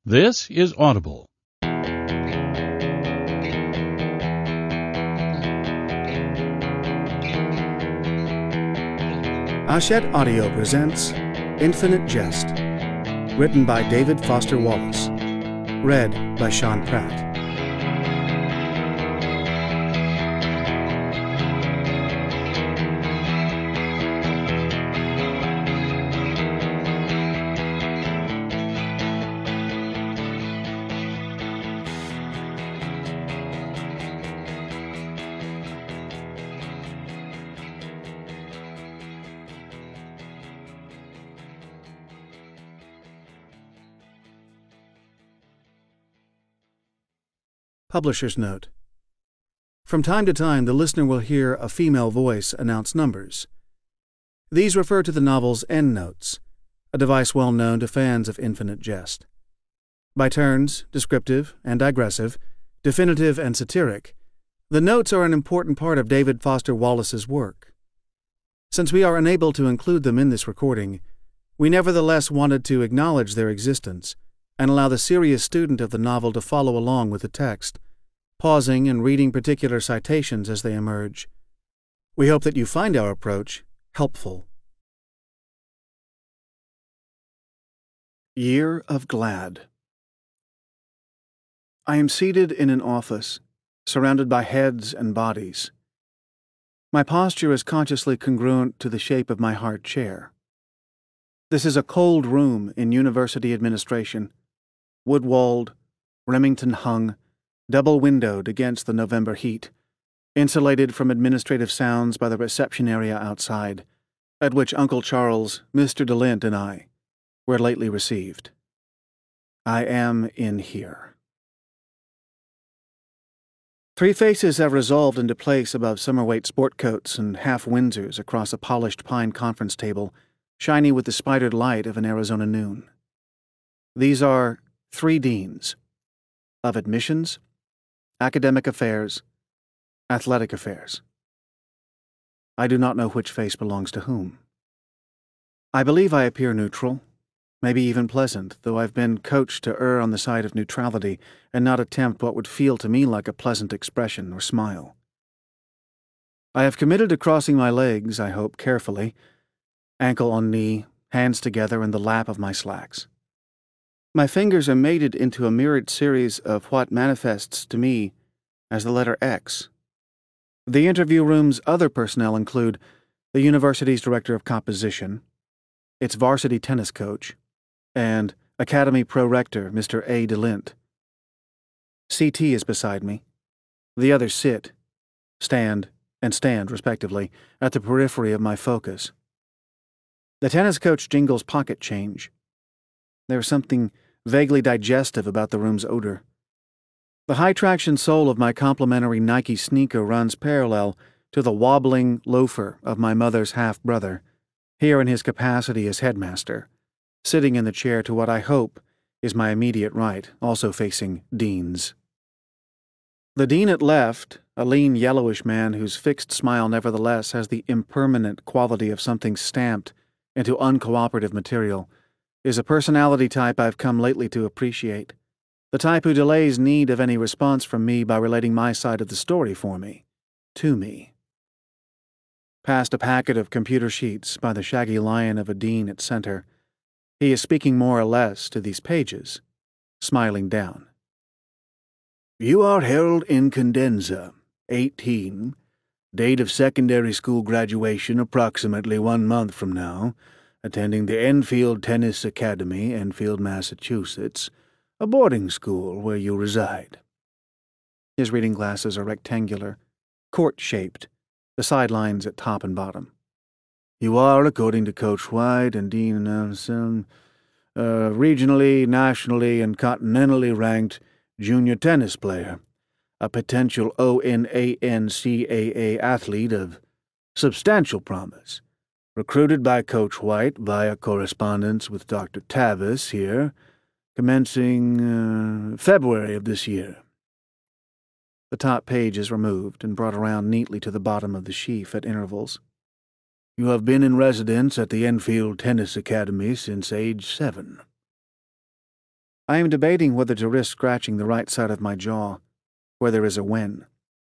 This is Audible. Hachette Audio presents Infinite Jest, written by David Foster Wallace, read by Sean Pratt. Publisher's note. From time to time, the listener will hear a female voice announce numbers. These refer to the novel's endnotes, a device well known to fans of Infinite Jest. By turns, descriptive and digressive, definitive and satiric, the notes are an important part of David Foster Wallace's work. Since we are unable to include them in this recording, we nevertheless wanted to acknowledge their existence and allow the serious student of the novel to follow along with the text, pausing and reading particular citations as they emerge. We hope that you find our approach helpful. Year of Glad. I am seated in an office, surrounded by heads and bodies. My posture is consciously congruent to the shape of my hard chair. This is a cold room in university administration, wood-walled, Remington-hung, double-windowed against the November heat, insulated from administrative sounds by the reception area outside, at which Uncle Charles, Mr. DeLint, and I were lately received. I am in here. 3 faces have resolved into place above summer-weight sport coats and half-Windsors across a polished pine conference table, shiny with the spidered light of an Arizona noon. These are 3 deans of admissions, academic affairs, athletic affairs. I do not know which face belongs to whom. I believe I appear neutral, maybe even pleasant, though I've been coached to err on the side of neutrality and not attempt what would feel to me like a pleasant expression or smile. I have committed to crossing my legs, I hope, carefully, ankle on knee, hands together in the lap of my slacks. My fingers are mated into a mirrored series of what manifests to me as the letter X. The interview room's other personnel include the university's director of composition, its varsity tennis coach, and Academy Pro-Rector Mr. A. DeLint. CT is beside me. The others sit, stand, and stand, respectively, at the periphery of my focus. The tennis coach jingles pocket change. There's something vaguely digestive about the room's odor. The high-traction sole of my complimentary Nike sneaker runs parallel to the wobbling loafer of my mother's half-brother, here in his capacity as headmaster, sitting in the chair to what I hope is my immediate right, also facing deans. The dean at left, a lean yellowish man whose fixed smile nevertheless has the impermanent quality of something stamped into uncooperative material, is a personality type I've come lately to appreciate, the type who delays need of any response from me by relating my side of the story for me, to me. Past a packet of computer sheets by the shaggy lion of a dean at center, he is speaking more or less to these pages, smiling down. You are Harold Incandenza, 18, date of secondary school graduation approximately 1 month from now, attending the Enfield Tennis Academy, Enfield, Massachusetts, a boarding school where you reside. His reading glasses are rectangular, court-shaped, the sidelines at top and bottom. You are, according to Coach White and Dean regionally, nationally, and continentally ranked junior tennis player, a potential ONANCAA athlete of substantial promise, recruited by Coach White via correspondence with Dr. Tavis here, commencing February of this year. The top page is removed and brought around neatly to the bottom of the sheaf at intervals. You have been in residence at the Enfield Tennis Academy since age 7. I am debating whether to risk scratching the right side of my jaw, where there is a wen.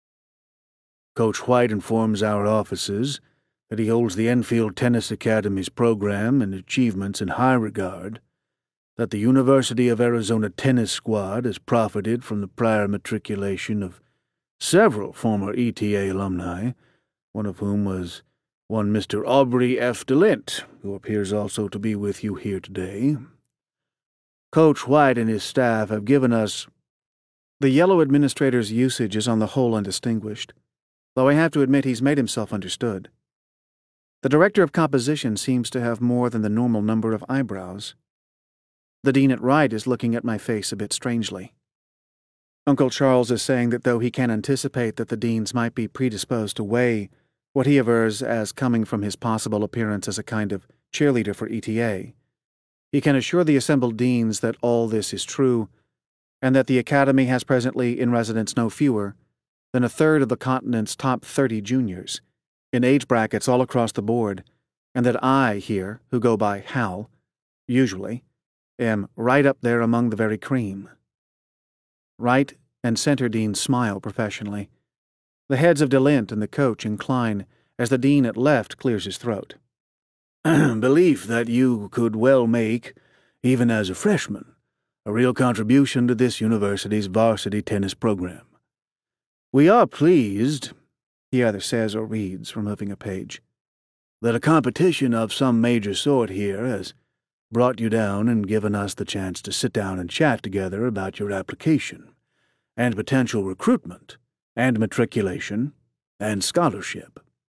Coach White informs our officers that he holds the Enfield Tennis Academy's program and achievements in high regard, that the University of Arizona tennis squad has profited from the prior matriculation of several former ETA alumni, one of whom was one Mr. Aubrey F. DeLint, who appears also to be with you here today. Coach White and his staff have given us— The yellow administrator's usage is on the whole undistinguished, though I have to admit he's made himself understood. The director of composition seems to have more than the normal number of eyebrows. The dean at right is looking at my face a bit strangely. Uncle Charles is saying that though he can anticipate that the deans might be predisposed to weigh what he avers as coming from his possible appearance as a kind of cheerleader for ETA, he can assure the assembled deans that all this is true, and that the Academy has presently in residence no fewer than a third of the continent's top 30 juniors, in age brackets all across the board, and that I here, who go by Hal, usually, am right up there among the very cream. Right and center deans smile professionally. The heads of DeLint and the coach incline as the dean at left clears his throat. Belief that you could well make, even as a freshman, a real contribution to this university's varsity tennis program. We are pleased, he either says or reads, removing a page, that a competition of some major sort here has brought you down and given us the chance to sit down and chat together about your application, and potential recruitment, and matriculation, and scholarship.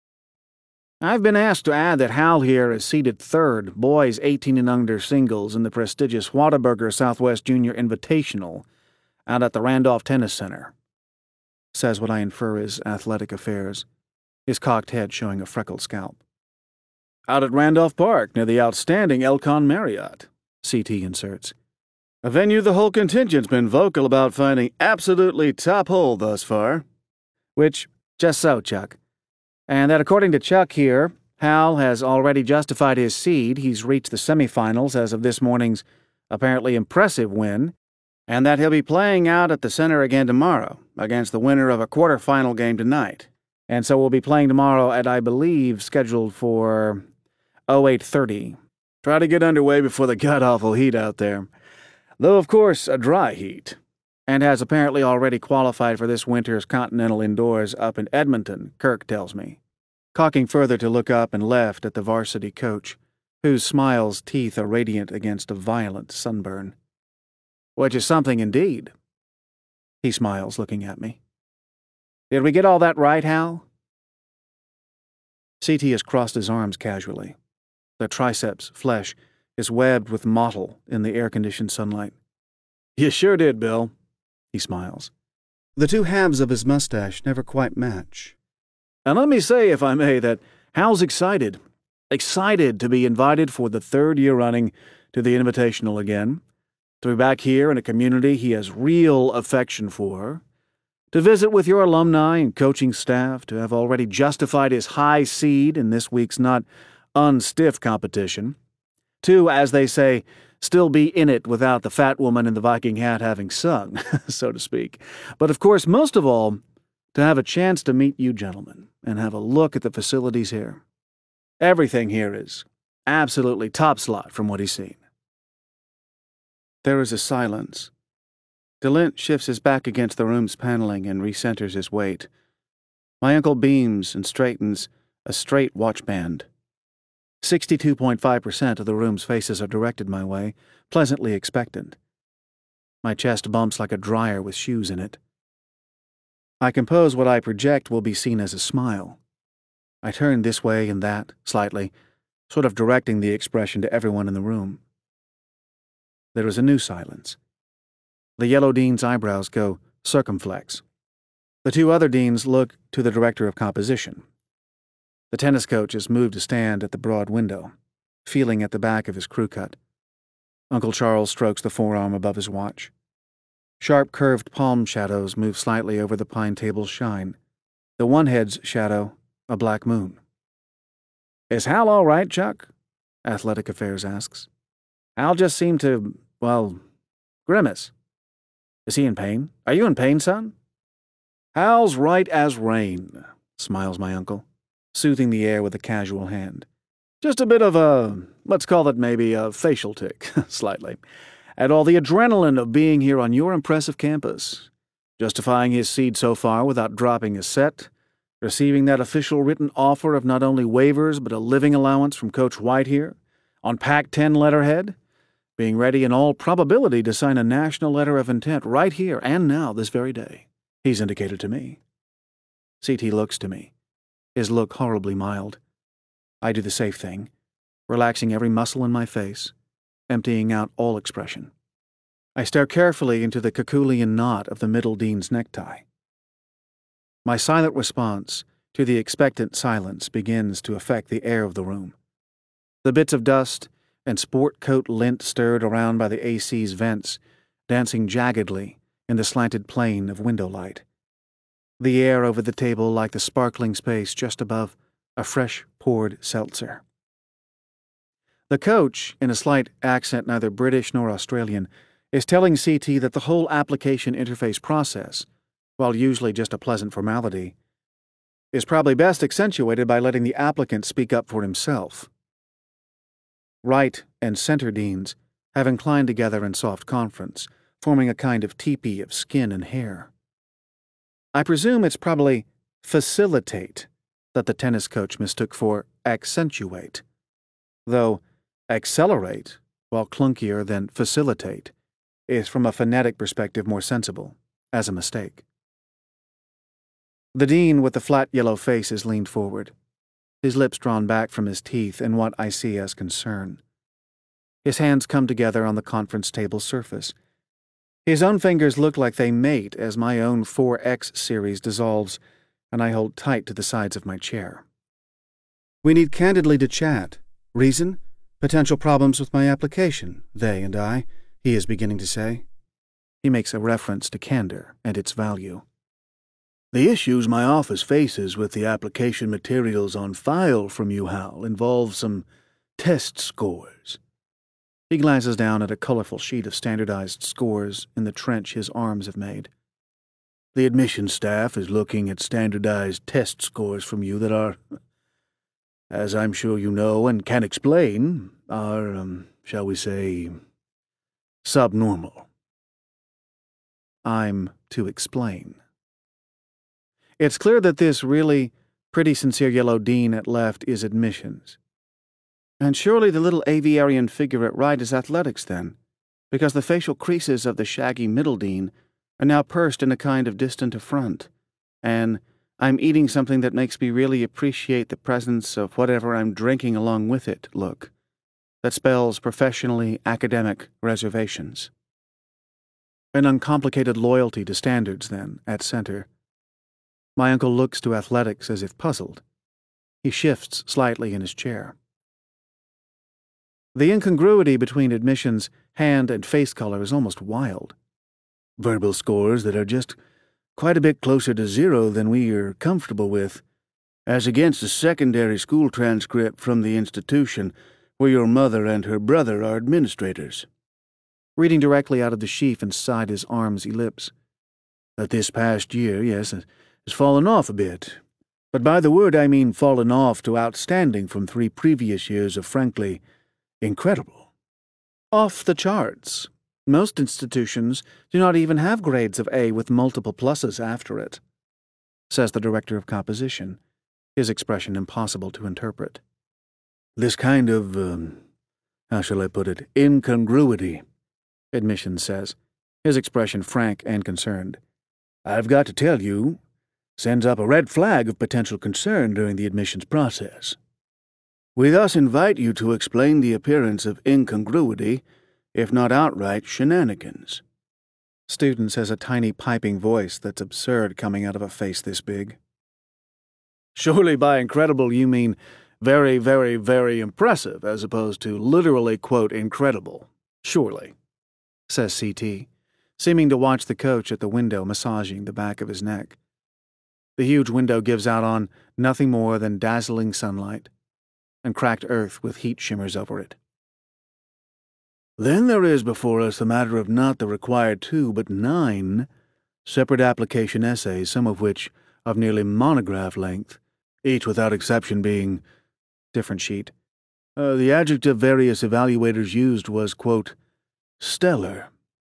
I've been asked to add that Hal here is seeded third, boys 18 and under singles in the prestigious Whataburger Southwest Junior Invitational out at the Randolph Tennis Center, says what I infer is athletic affairs, his cocked head showing a freckled scalp. Out at Randolph Park, near the outstanding Elcon Marriott, CT inserts. A venue the whole contingent's been vocal about finding absolutely top hole thus far. Which, just so, Chuck. And that according to Chuck here, Hal has already justified his seed, he's reached the semifinals as of this morning's apparently impressive win, and that he'll be playing out at the center again tomorrow, against the winner of a quarterfinal game tonight. And so we'll be playing tomorrow at, I believe, scheduled for 08:30. Try to get underway before the god-awful heat out there. Though, of course, a dry heat. And has apparently already qualified for this winter's Continental Indoors up in Edmonton, Kirk tells me, cocking further to look up and left at the varsity coach, whose smile's teeth are radiant against a violent sunburn. Which is something indeed. He smiles, looking at me. Did we get all that right, Hal? CT has crossed his arms casually. The triceps flesh is webbed with mottle in the air-conditioned sunlight. You sure did, Bill. He smiles. The two halves of his mustache never quite match. And let me say, if I may, that Hal's excited. Excited to be invited for the third year running to the Invitational again, to be back here in a community he has real affection for, to visit with your alumni and coaching staff, to have already justified his high seed in this week's not unstiff competition, to, as they say, still be in it without the fat woman in the Viking hat having sung, so to speak. But of course, most of all, to have a chance to meet you gentlemen and have a look at the facilities here. Everything here is absolutely top slot from what he's seen. There is a silence. DeLint shifts his back against the room's paneling and recenters his weight. My uncle beams and straightens a straight watchband. 62.5% of the room's faces are directed my way, pleasantly expectant. My chest bumps like a dryer with shoes in it. I compose what I project will be seen as a smile. I turn this way and that, slightly, sort of directing the expression to everyone in the room. There is a new silence. The yellow dean's eyebrows go circumflex. The two other deans look to the director of composition. The tennis coach has moved to stand at the broad window, feeling at the back of his crew cut. Uncle Charles strokes the forearm above his watch. Sharp curved palm shadows move slightly over the pine table's shine. The one head's shadow, a black moon. Is Hal all right, Chuck? Athletic Affairs asks. Hal just seemed to, well, Grimace. Is he in pain? Are you in pain, son? Hal's right as rain, smiles my uncle, soothing the air with a casual hand. Just a bit of let's call it maybe a facial tic, slightly, at all the adrenaline of being here on your impressive campus, justifying his seed so far without dropping a set, receiving that official written offer of not only waivers but a living allowance from Coach White here, on Pac-10 letterhead, being ready in all probability to sign a national letter of intent right here and now this very day. He's indicated to me. CT looks to me, his look horribly mild. I do the safe thing, relaxing every muscle in my face, emptying out all expression. I stare carefully into the Kekulian knot of the middle dean's necktie. My silent response to the expectant silence begins to affect the air of the room. The bits of dust and sport coat lint stirred around by the AC's vents, dancing jaggedly in the slanted plane of window light. The air over the table like the sparkling space just above a fresh-poured seltzer. The coach, in a slight accent neither British nor Australian, is telling CT that the whole application interface process, while usually just a pleasant formality, is probably best accentuated by letting the applicant speak up for himself. Right and center deans have inclined together in soft conference, forming a kind of teepee of skin and hair. I presume it's probably facilitate that the tennis coach mistook for accentuate, though accelerate, while clunkier than facilitate, is from a phonetic perspective more sensible, as a mistake. The dean with the flat yellow face is leaned forward, his lips drawn back from his teeth in what I see as concern. His hands come together on the conference table surface. His own fingers look like they mate as my own 4X series dissolves, and I hold tight to the sides of my chair. We need candidly to chat. Reason? Potential problems with my application, they and I, he is beginning to say. He makes a reference to candor and its value. The issues my office faces with the application materials on file from you, Hal, involve some test scores. He glances down at a colorful sheet of standardized scores in the trench his arms have made. The admissions staff is looking at standardized test scores from you that are, as I'm sure you know and can explain, are, shall we say, subnormal. I'm to explain. It's clear that this really pretty sincere yellow dean at left is admissions. And surely the little aviarian figure at right is athletics then, because the facial creases of the shaggy middle dean are now pursed in a kind of distant affront, and I'm eating something that makes me really appreciate the presence of whatever I'm drinking along with it look, that spells professionally academic reservations. An uncomplicated loyalty to standards, then, at center. My uncle looks to athletics as if puzzled. He shifts slightly in his chair. The incongruity between admissions, hand, and face color is almost wild. Verbal scores that are just quite a bit closer to zero than we are comfortable with, as against a secondary school transcript from the institution where your mother and her brother are administrators. Reading directly out of the sheaf inside his arm's ellipse. That this past year, yes, has fallen off a bit. But by the word I mean fallen off to outstanding from 3 previous years of frankly incredible. Off the charts. Most institutions do not even have grades of A with multiple pluses after it, says the director of composition, his expression impossible to interpret. This kind of, how shall I put it, incongruity, admissions says, his expression frank and concerned. I've got to tell you, sends up a red flag of potential concern during the admissions process. We thus invite you to explain the appearance of incongruity, if not outright shenanigans. Student says a tiny piping voice that's absurd coming out of a face this big. Surely by incredible you mean very, very, very impressive, as opposed to literally, quote, incredible. Surely, says CT, seeming to watch the coach at the window massaging the back of his neck. The huge window gives out on nothing more than dazzling sunlight and cracked earth with heat shimmers over it. Then there is before us the matter of not the required 2, but 9 separate application essays, some of which of nearly monograph length, each without exception being different sheet. The adjective various evaluators used was, quote, stellar.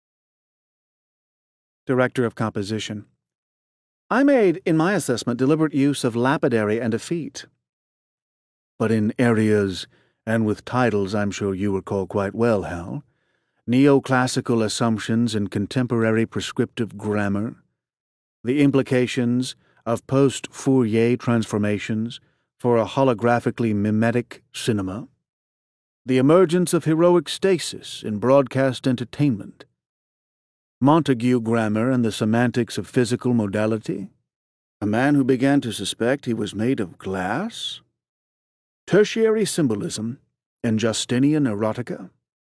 Director of Composition. I made, in my assessment, deliberate use of lapidary and effete. But in areas, and with titles I'm sure you recall quite well, Hal, neoclassical assumptions in contemporary prescriptive grammar, the implications of post-Fourier transformations for a holographically mimetic cinema, the emergence of heroic stasis in broadcast entertainment, Montague grammar and the semantics of physical modality, a man who began to suspect he was made of glass, tertiary symbolism in Justinian erotica.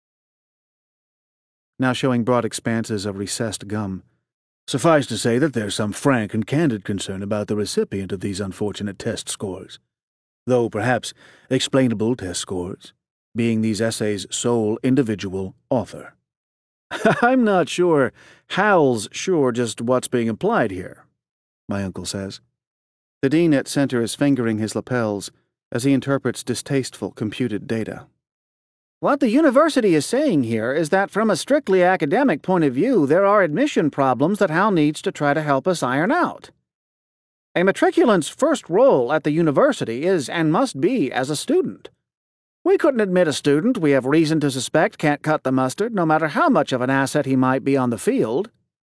Now showing broad expanses of recessed gum. Suffice to say that there's some frank and candid concern about the recipient of these unfortunate test scores, though perhaps explainable test scores, being these essays' sole individual author. I'm not sure Hal's sure just what's being implied here, my uncle says. The dean at center is fingering his lapels as he interprets distasteful computed data. What the university is saying here is that from a strictly academic point of view, there are admission problems that Hal needs to try to help us iron out. A matriculant's first role at the university is and must be as a student. We couldn't admit a student we have reason to suspect can't cut the mustard, no matter how much of an asset he might be on the field.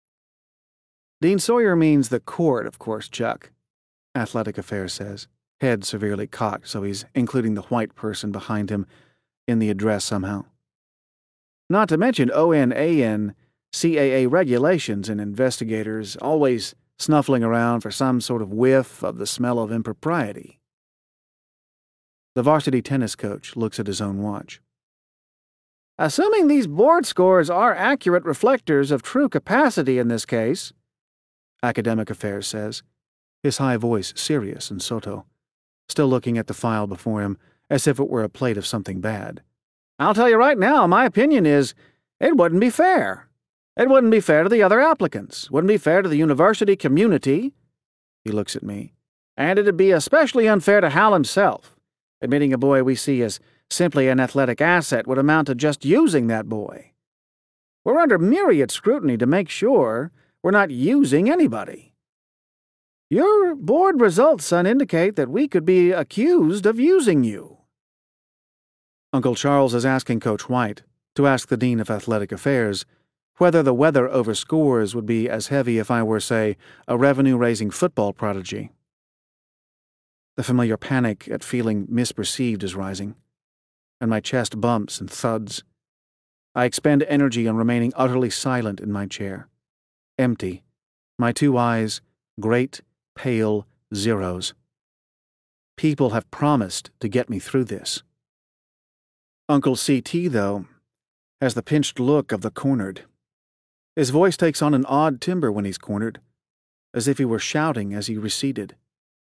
Dean Sawyer means the court, of course, Chuck, Athletic Affairs says, head severely cocked so he's including the white person behind him in the address somehow. Not to mention ONAN CAA regulations and investigators always snuffling around for some sort of whiff of the smell of impropriety. The varsity tennis coach looks at his own watch. Assuming these board scores are accurate reflectors of true capacity in this case, Academic Affairs says, his high voice serious and Soto, still looking at the file before him as if it were a plate of something bad. I'll tell you right now, my opinion is it wouldn't be fair. It wouldn't be fair to the other applicants, wouldn't be fair to the university community. He looks at me. And it'd be especially unfair to Hal himself. Admitting a boy we see as simply an athletic asset would amount to just using that boy. We're under myriad scrutiny to make sure we're not using anybody. Your board results, son, indicate that we could be accused of using you. Uncle Charles is asking Coach White to ask the Dean of Athletic Affairs whether the weather over scores would be as heavy if I were, say, a revenue-raising football prodigy. The familiar panic at feeling misperceived is rising, and my chest bumps and thuds. I expend energy on remaining utterly silent in my chair, empty, my two eyes great, pale zeros. People have promised to get me through this. Uncle C.T., though, has the pinched look of the cornered. His voice takes on an odd timbre when he's cornered, as if he were shouting as he receded.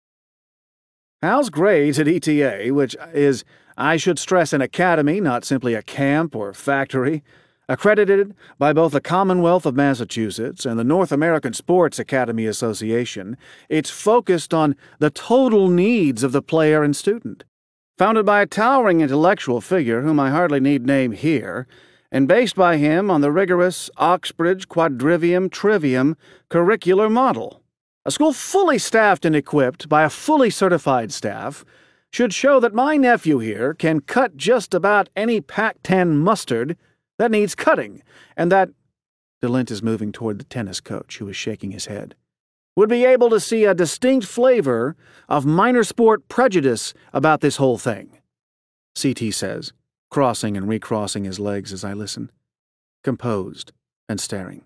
Hal's grades at ETA, which is, I should stress, an academy, not simply a camp or factory, accredited by both the Commonwealth of Massachusetts and the North American Sports Academy Association, it's focused on the total needs of the player and student. Founded by a towering intellectual figure whom I hardly need name here, and based by him on the rigorous Oxbridge Quadrivium Trivium curricular model. A school fully staffed and equipped by a fully certified staff should show that my nephew here can cut just about any Pac-10 mustard that needs cutting, and that, DeLint is moving toward the tennis coach, who is shaking his head, would be able to see a distinct flavor of minor sport prejudice about this whole thing, C.T. says, crossing and recrossing his legs as I listen, composed and staring.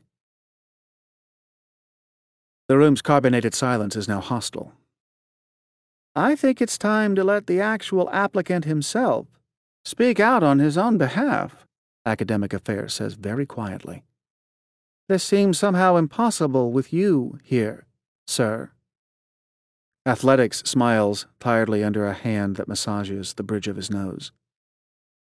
The room's carbonated silence is now hostile. I think it's time to let the actual applicant himself speak out on his own behalf, Academic Affairs says very quietly. This seems somehow impossible with you here, sir. Athletics smiles tiredly under a hand that massages the bridge of his nose.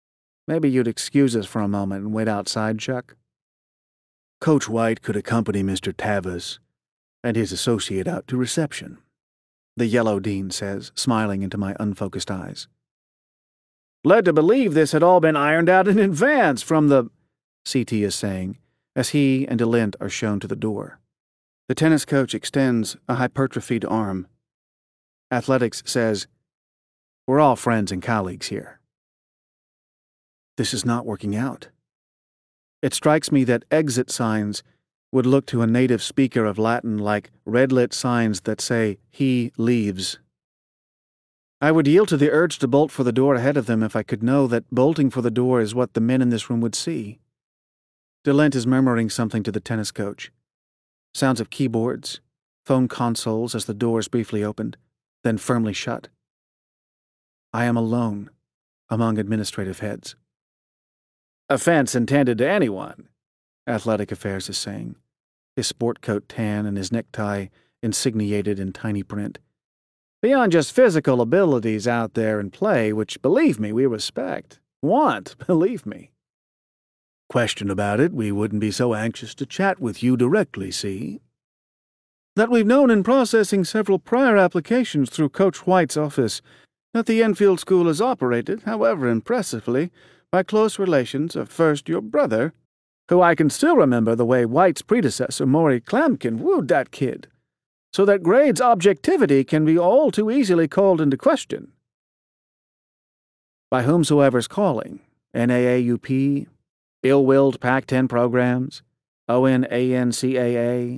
Maybe you'd excuse us for a moment and wait outside, Chuck? Coach White could accompany Mr. Tavas and his associate out to reception, the yellow dean says, smiling into my unfocused eyes. Led to believe this had all been ironed out in advance from the... CT is saying, as he and DeLint are shown to the door. The tennis coach extends a hypertrophied arm. Athletics says, "We're all friends and colleagues here." This is not working out. It strikes me that exit signs would look to a native speaker of Latin like red-lit signs that say, "He leaves." I would yield to the urge to bolt for the door ahead of them if I could know that bolting for the door is what the men in this room would see. DeLint is murmuring something to the tennis coach. Sounds of keyboards, phone consoles as the doors briefly opened, then firmly shut. I am alone among administrative heads. Offense intended to anyone, Athletic Affairs is saying, his sport coat tan and his necktie insigniated in tiny print. Beyond just physical abilities out there in play, which, believe me, we respect. Believe me. Question about it, we wouldn't be so anxious to chat with you directly, see? That we've known in processing several prior applications through Coach White's office that the Enfield School is operated, however impressively, by close relations of first your brother, who I can still remember the way White's predecessor, Maury Clampkin, wooed that kid, so that Grade's objectivity can be all too easily called into question. By whomsoever's calling, NAAUP, ill-willed Pac-10 programs, ONANCAA.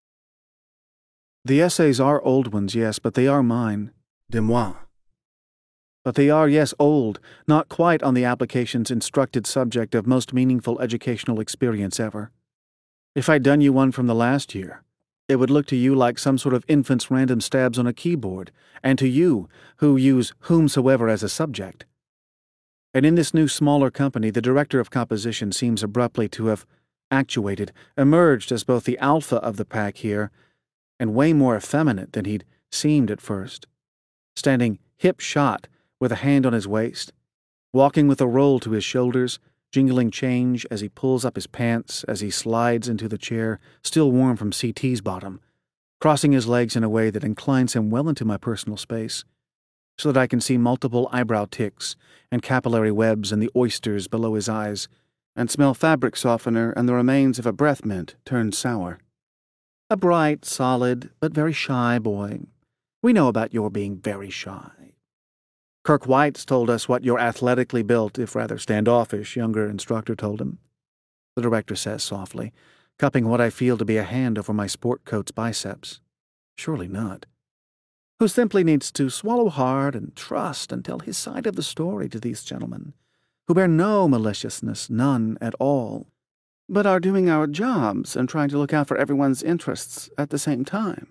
The essays are old ones, yes, but they are mine. De moi. But they are, yes, old, not quite on the application's instructed subject of most meaningful educational experience ever. If I'd done you one from the last year, it would look to you like some sort of infant's random stabs on a keyboard, and to you, who use whomsoever as a subject. And in this new smaller company, the director of composition seems abruptly to have actuated, emerged as both the alpha of the pack here, and way more effeminate than he'd seemed at first, standing hip-shot with a hand on his waist, walking with a roll to his shoulders, jingling change as he pulls up his pants as he slides into the chair, still warm from CT's bottom, crossing his legs in a way that inclines him well into my personal space, so that I can see multiple eyebrow ticks and capillary webs in the oysters below his eyes, and smell fabric softener and the remains of a breath mint turned sour. A bright, solid, but very shy boy. We know about your being very shy. Kirk White's told us what your athletically built, if rather standoffish, younger instructor told him, the director says softly, cupping what I feel to be a hand over my sport coat's biceps. Surely not. Who simply needs to swallow hard and trust and tell his side of the story to these gentlemen, who bear no maliciousness, none at all, but are doing our jobs and trying to look out for everyone's interests at the same time.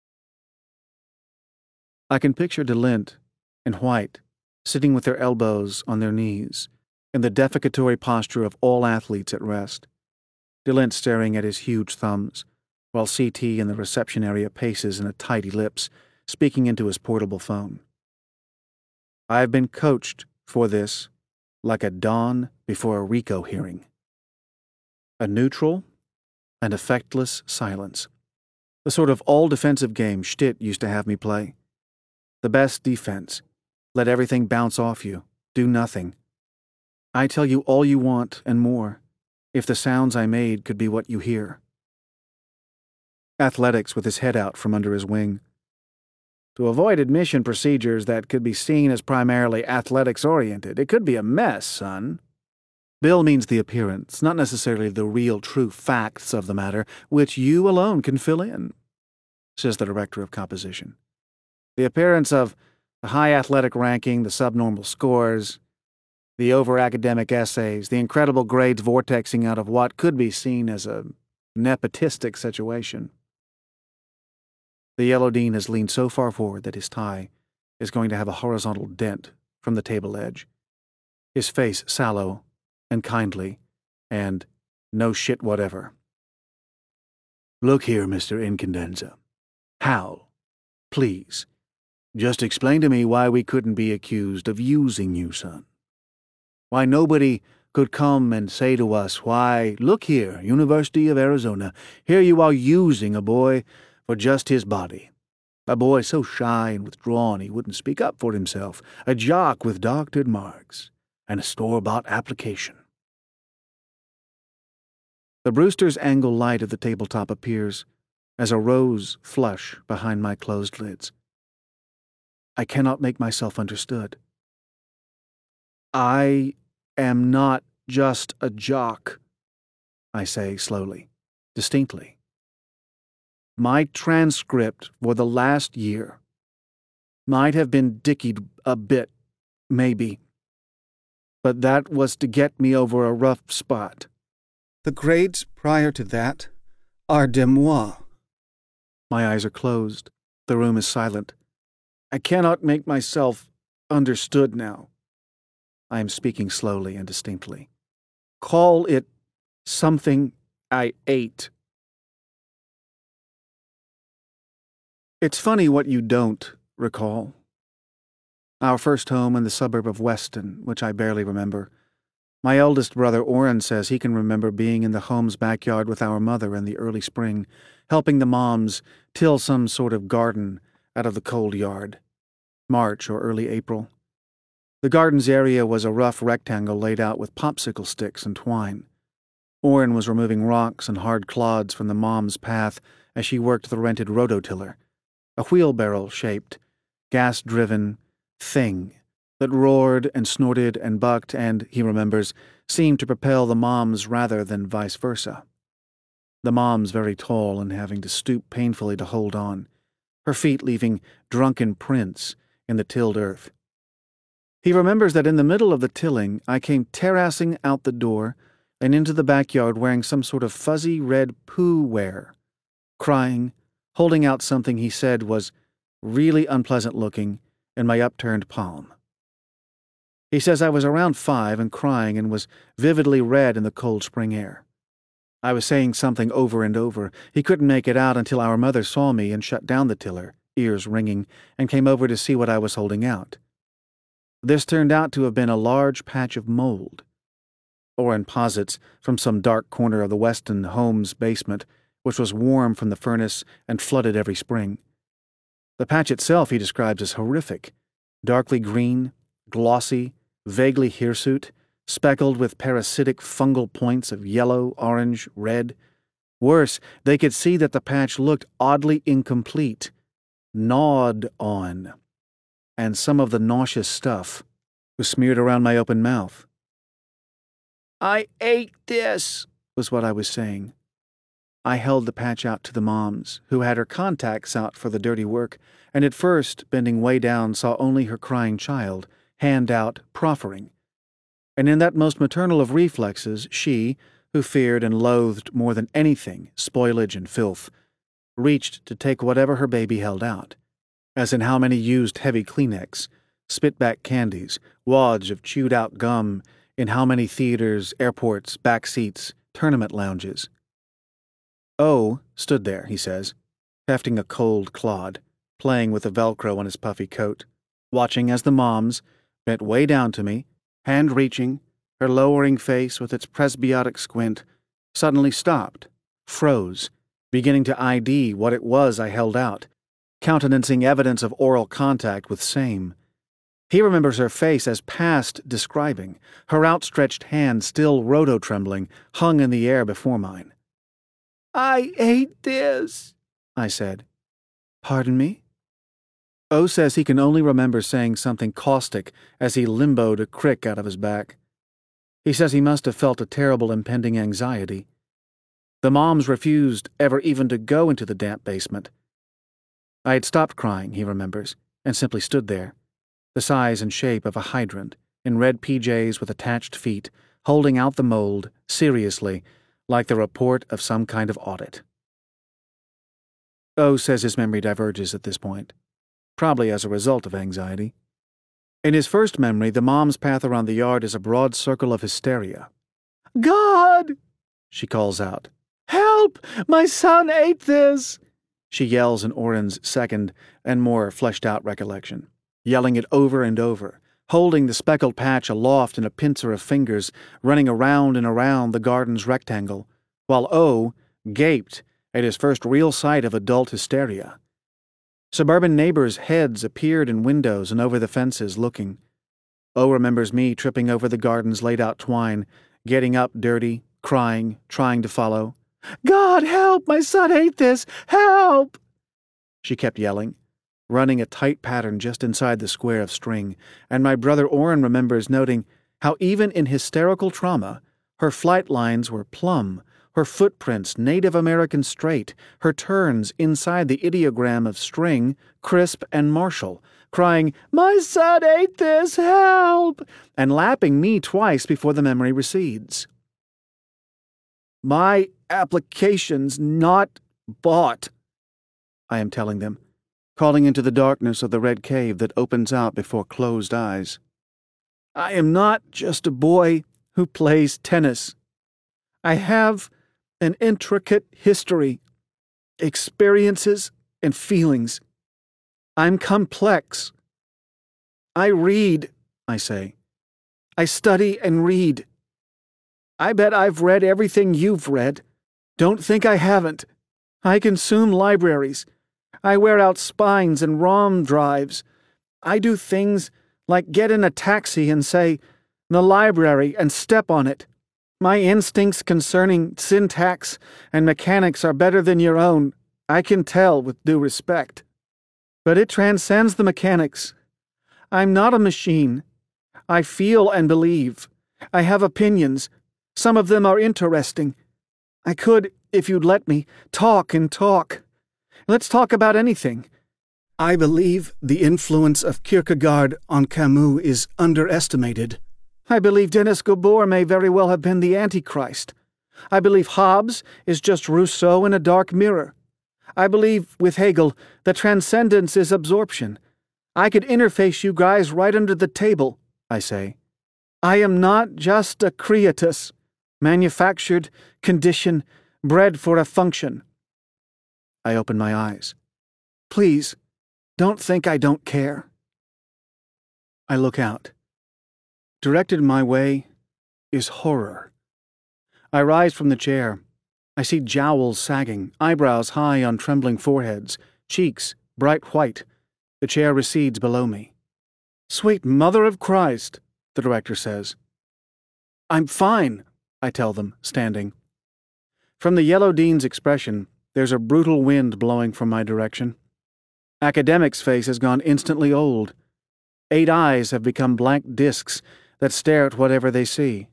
I can picture DeLint and White sitting with their elbows on their knees, in the defecatory posture of all athletes at rest, DeLint staring at his huge thumbs, while CT in the reception area paces in a tight ellipse, speaking into his portable phone. I have been coached for this like a dawn before a RICO hearing. A neutral and effectless silence. The sort of all-defensive game Stitt used to have me play. The best defense. Let everything bounce off you. Do nothing. I tell you all you want and more, if the sounds I made could be what you hear. Athletics with his head out from under his wing. To avoid admission procedures that could be seen as primarily athletics-oriented, it could be a mess, son. Bill means the appearance, not necessarily the real true facts of the matter, which you alone can fill in, says the director of composition. The appearance of the high athletic ranking, the subnormal scores, the over-academic essays, the incredible grades vortexing out of what could be seen as a nepotistic situation. The yellow dean has leaned so far forward that his tie is going to have a horizontal dent from the table edge. His face sallow and kindly, and no shit whatever. Look here, Mr. Incandenza. Hal, please. Just explain to me why we couldn't be accused of using you, son. Why nobody could come and say to us, why, look here, University of Arizona, here you are using a boy for just his body. A boy so shy and withdrawn he wouldn't speak up for himself, a jock with doctored marks, and a store-bought application. The Brewster's angle light of the tabletop appears as a rose flush behind my closed lids. I cannot make myself understood. I am not just a jock, I say slowly, distinctly. My transcript for the last year might have been dickied a bit, maybe, but that was to get me over a rough spot. The grades prior to that are de moi. My eyes are closed. The room is silent. I cannot make myself understood now. I am speaking slowly and distinctly. Call it something I ate. It's funny what you don't recall. Our first home in the suburb of Weston, which I barely remember. My eldest brother Orrin says he can remember being in the home's backyard with our mother in the early spring, helping the moms till some sort of garden out of the cold yard. March or early April. The garden's area was a rough rectangle laid out with popsicle sticks and twine. Orrin was removing rocks and hard clods from the mom's path as she worked the rented rototiller, a wheelbarrow-shaped, gas-driven thing that roared and snorted and bucked and, he remembers, seemed to propel the moms rather than vice versa. The moms very tall and having to stoop painfully to hold on, her feet leaving drunken prints in the tilled earth. He remembers that in the middle of the tilling, I came terracing out the door and into the backyard wearing some sort of fuzzy red poo-wear, crying, holding out something he said was really unpleasant looking in my upturned palm. He says I was around 5 and crying and was vividly red in the cold spring air. I was saying something over and over. He couldn't make it out until our mother saw me and shut down the tiller, ears ringing, and came over to see what I was holding out. This turned out to have been a large patch of mold. Orrin posits from some dark corner of the Weston home's basement, which was warm from the furnace and flooded every spring. The patch itself he describes as horrific, darkly green, glossy, vaguely hirsute, speckled with parasitic fungal points of yellow, orange, red. Worse, they could see that the patch looked oddly incomplete, gnawed on, and some of the nauseous stuff was smeared around my open mouth. I ate this, was what I was saying. I held the patch out to the moms, who had her contacts out for the dirty work, and at first, bending way down, saw only her crying child, hand out, proffering. And in that most maternal of reflexes, she, who feared and loathed more than anything spoilage and filth, reached to take whatever her baby held out, as in how many used heavy Kleenex, spit-back candies, wads of chewed-out gum, in how many theaters, airports, back seats, tournament lounges. O stood there, he says, hefting a cold clod, playing with the Velcro on his puffy coat, watching as the moms bent way down to me, hand-reaching, her lowering face with its presbyotic squint, suddenly stopped, froze, beginning to ID what it was I held out, countenancing evidence of oral contact with same. He remembers her face as past describing, her outstretched hand still roto-trembling, hung in the air before mine. I ate this, I said. Pardon me? O says he can only remember saying something caustic as he limboed a crick out of his back. He says he must have felt a terrible impending anxiety. The moms refused ever even to go into the damp basement. I had stopped crying, he remembers, and simply stood there, the size and shape of a hydrant, in red PJs with attached feet, holding out the mold, seriously, like the report of some kind of audit. O says his memory diverges at this point, probably as a result of anxiety. In his first memory, the mom's path around the yard is a broad circle of hysteria. God! She calls out. Help! My son ate this! She yells in Orrin's second and more fleshed-out recollection, yelling it over and over, holding the speckled patch aloft in a pincer of fingers, running around and around the garden's rectangle, while O gaped at his first real sight of adult hysteria. Suburban neighbors' heads appeared in windows and over the fences, looking. O remembers me tripping over the garden's laid-out twine, getting up dirty, crying, trying to follow. "God, help! My son ate this! Help!" She kept yelling, running a tight pattern just inside the square of string, and my brother Orrin remembers noting how even in hysterical trauma, her flight lines were plumb, her footprints Native American straight, her turns inside the ideogram of string, crisp, and martial, crying, "My son ate this! Help!" and lapping me twice before the memory recedes. "My application's not bought," I am telling them, calling into the darkness of the red cave that opens out before closed eyes. "I am not just a boy who plays tennis. I have an intricate history, experiences, and feelings. I'm complex. I read," I say. "I study and read. I bet I've read everything you've read. Don't think I haven't. I consume libraries. I wear out spines and ROM drives. I do things like get in a taxi and say, 'the library,' and step on it. My instincts concerning syntax and mechanics are better than your own, I can tell with due respect. But it transcends the mechanics. I'm not a machine. I feel and believe. I have opinions. Some of them are interesting. I could, if you'd let me, talk and talk. Let's talk about anything. I believe the influence of Kierkegaard on Camus is underestimated. I believe Denis Gabor may very well have been the Antichrist. I believe Hobbes is just Rousseau in a dark mirror. I believe, with Hegel, that transcendence is absorption. I could interface you guys right under the table," I say. "I am not just a creatus, manufactured, conditioned, bred for a function." I open my eyes. "Please, don't think I don't care." I look out. Directed my way is horror. I rise from the chair. I see jowls sagging, eyebrows high on trembling foreheads, cheeks bright white. The chair recedes below me. "Sweet Mother of Christ," the director says. "I'm fine," I tell them, standing. From the yellow dean's expression, there's a brutal wind blowing from my direction. Academic's face has gone instantly old. 8 eyes have become blank discs that stare at whatever they see.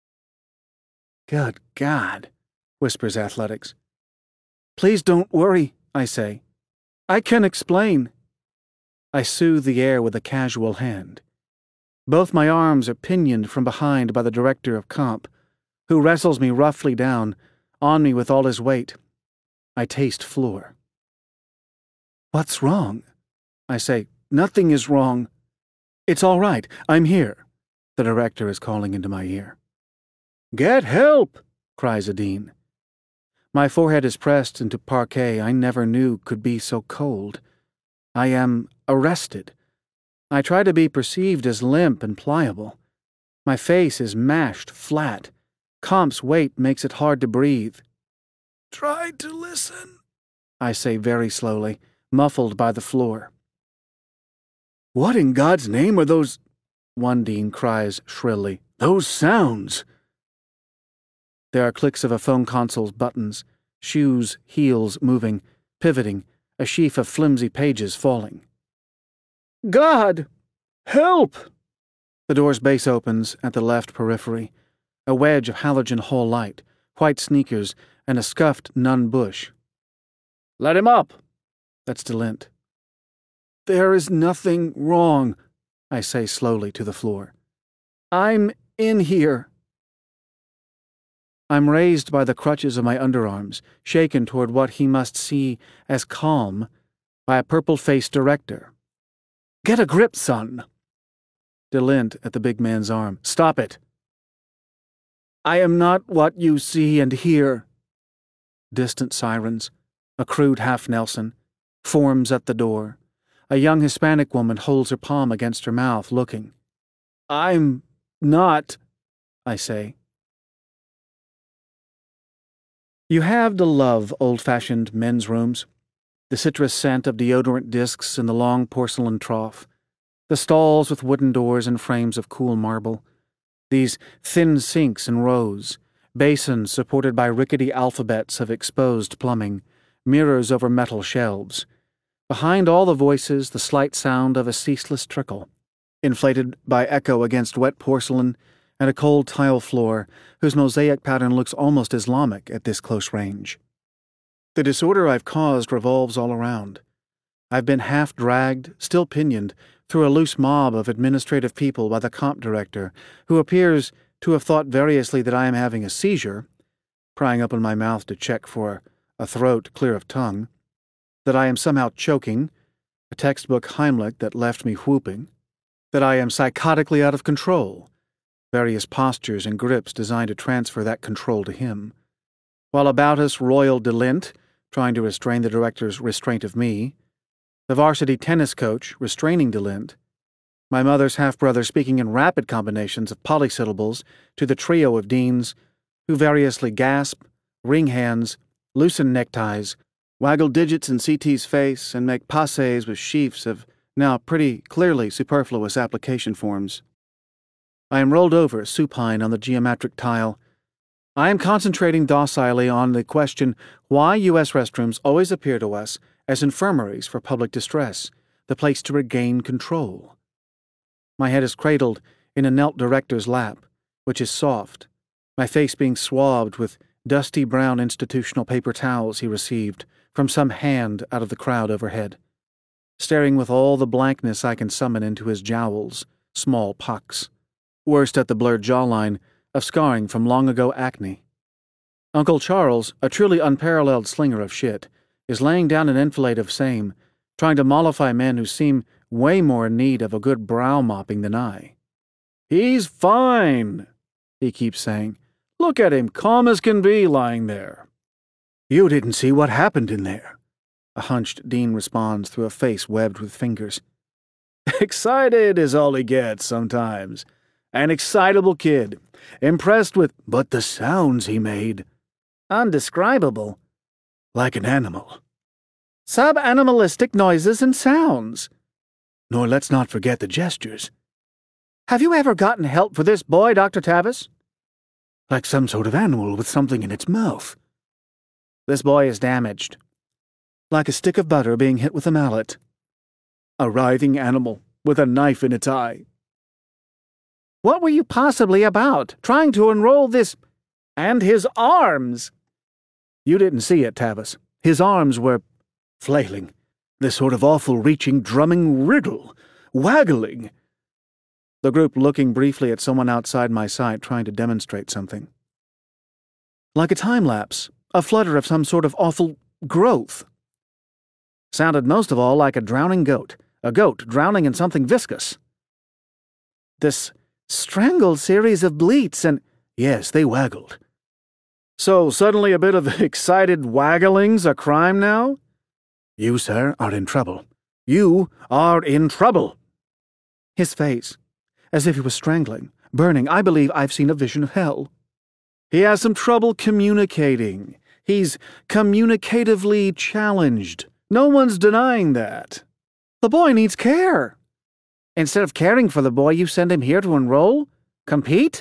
"Good God," whispers Athletics. "Please don't worry," I say. "I can explain." I soothe the air with a casual hand. Both my arms are pinioned from behind by the director of comp, who wrestles me roughly down, on me with all his weight. I taste floor. "What's wrong?" I say. "Nothing is wrong." "It's all right. I'm here," the director is calling into my ear. "Get help!" cries a dean. My forehead is pressed into parquet I never knew could be so cold. I am arrested. I try to be perceived as limp and pliable. My face is mashed flat. Comp's weight makes it hard to breathe. "Try to listen," I say very slowly, muffled by the floor. "What in God's name are those—" one dean cries shrilly. "Those sounds!" There are clicks of a phone console's buttons, shoes, heels moving, pivoting, a sheaf of flimsy pages falling. "God! Help!" The door's base opens at the left periphery, a wedge of halogen hall light, white sneakers, and a scuffed nun bush. "Let him up!" That's DeLint. "There is nothing wrong," I say slowly to the floor. "I'm in here." I'm raised by the crutches of my underarms, shaken toward what he must see as calm by a purple-faced director. "Get a grip, son." DeLint at the big man's arm. "Stop it." "I am not what you see and hear." Distant sirens, a crude half-Nelson, forms at the door. A young Hispanic woman holds her palm against her mouth, looking. I'm not, I say. You have to love old-fashioned men's rooms. The citrus scent of deodorant discs in the long porcelain trough. The stalls with wooden doors and frames of cool marble. These thin sinks in rows. Basins supported by rickety alphabets of exposed plumbing. Mirrors over metal shelves. Behind all the voices, the slight sound of a ceaseless trickle. Inflated by echo against wet porcelain and a cold tile floor whose mosaic pattern looks almost Islamic at this close range. The disorder I've caused revolves all around. I've been half dragged, still pinioned, through a loose mob of administrative people by the comp director, who appears to have thought variously that I am having a seizure, prying open my mouth to check for a throat clear of tongue, that I am somehow choking, a textbook Heimlich that left me whooping, that I am psychotically out of control, various postures and grips designed to transfer that control to him, while about us roiled DeLint, trying to restrain the director's restraint of me, the varsity tennis coach restraining DeLint, my mother's half-brother speaking in rapid combinations of polysyllables to the trio of deans, who variously gasp, wring hands, loosen neckties, waggle digits in CT's face, and make passes with sheafs of now pretty clearly superfluous application forms. I am rolled over, supine on the geometric tile. I am concentrating docilely on the question why U.S. restrooms always appear to us as infirmaries for public distress, the place to regain control. My head is cradled in a knelt director's lap, which is soft, my face being swabbed with dusty brown institutional paper towels he received from some hand out of the crowd overhead, staring with all the blankness I can summon into his jowls, small pucks. Worst at the blurred jawline of scarring from long-ago acne. Uncle Charles, a truly unparalleled slinger of shit, is laying down an enfilade of same, trying to mollify men who seem way more in need of a good brow-mopping than I. "He's fine," he keeps saying. "Look at him, calm as can be, lying there." "You didn't see what happened in there," a hunched dean responds through a face webbed with fingers. "Excited is all he gets sometimes. An excitable kid, impressed with—" "But the sounds he made." Undescribable. "Like an animal." Sub-animalistic noises and sounds. Nor let's not forget the gestures. Have you ever gotten help for this boy, Dr. Tavis? Like some sort of animal with something in its mouth. This boy is damaged. Like a stick of butter being hit with a mallet. A writhing animal with a knife in its eye. What were you possibly about, trying to enroll this... And his arms! You didn't see it, Tavis. His arms were flailing. This sort of awful reaching, drumming wriggle. Waggling. The group looking briefly at someone outside my sight trying to demonstrate something. Like a time-lapse, a flutter of some sort of awful growth. Sounded most of all like a drowning goat. A goat drowning in something viscous. This strangled series of bleats and... Yes, they waggled. So suddenly a bit of excited waggling's a crime now? You, sir, are in trouble. You are in trouble. His face, as if he was strangling, burning. I believe I've seen a vision of hell. He has some trouble communicating. He's communicatively challenged. No one's denying that. The boy needs care. Instead of caring for the boy, you send him here to enroll? Compete?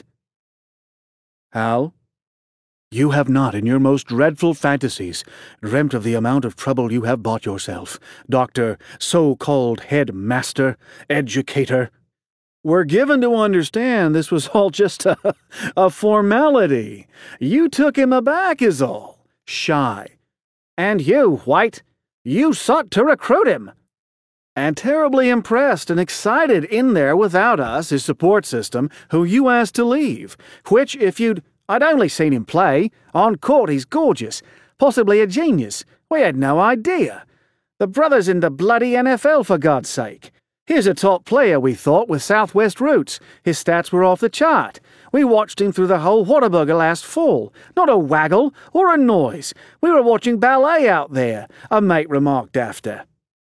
Hal? You have not, in your most dreadful fantasies, dreamt of the amount of trouble you have bought yourself, Dr. So-called headmaster, educator. We're given to understand this was all just a formality. You took him aback is all. Shy. And you, White, you sought to recruit him. And terribly impressed and excited in there without us, his support system, who you asked to leave, which if you'd... I'd only seen him play. On court he's gorgeous, possibly a genius. We had no idea. The brother's in the bloody NFL, for God's sake. Here's a top player, we thought, with Southwest roots. His stats were off the chart. We watched him through the whole Whataburger last fall. Not a waggle or a noise. We were watching ballet out there, a mate remarked after.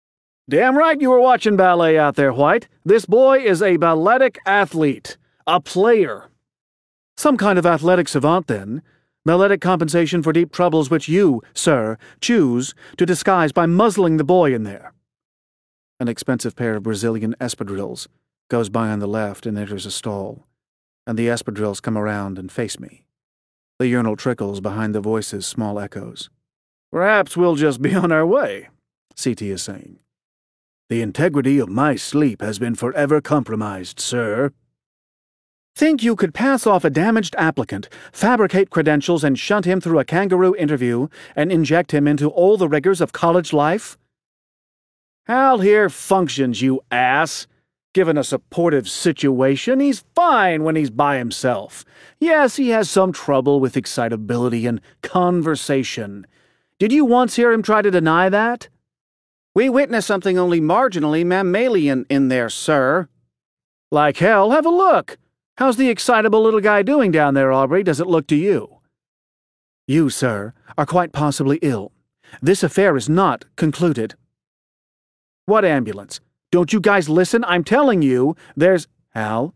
Damn right you were watching ballet out there, White. This boy is a balletic athlete. A player. Some kind of athletic savant, then. Balletic compensation for deep troubles which you, sir, choose to disguise by muzzling the boy in there. An expensive pair of Brazilian espadrilles goes by on the left and enters a stall, and the espadrilles come around and face me. The urinal trickles behind the voice's small echoes. Perhaps we'll just be on our way, CT is saying. The integrity of my sleep has been forever compromised, sir. Think you could pass off a damaged applicant, fabricate credentials, and shunt him through a kangaroo interview, and inject him into all the rigors of college life? Hal here functions, you ass. Given a supportive situation, he's fine when he's by himself. Yes, he has some trouble with excitability and conversation. Did you once hear him try to deny that? We witnessed something only marginally mammalian in there, sir. Like hell, have a look. How's the excitable little guy doing down there, Aubrey? Does it look to you? You, sir, are quite possibly ill. This affair is not concluded. What ambulance? Don't you guys listen? I'm telling you, there's... Hal?